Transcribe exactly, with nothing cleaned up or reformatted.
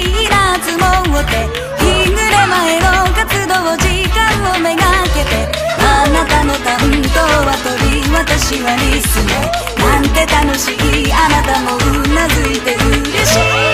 い夏もって日暮れ前の活動時間をめがけて、あなたの担当は鳥、私はリスね、なんて楽しい、あなたもうなずいて嬉しい。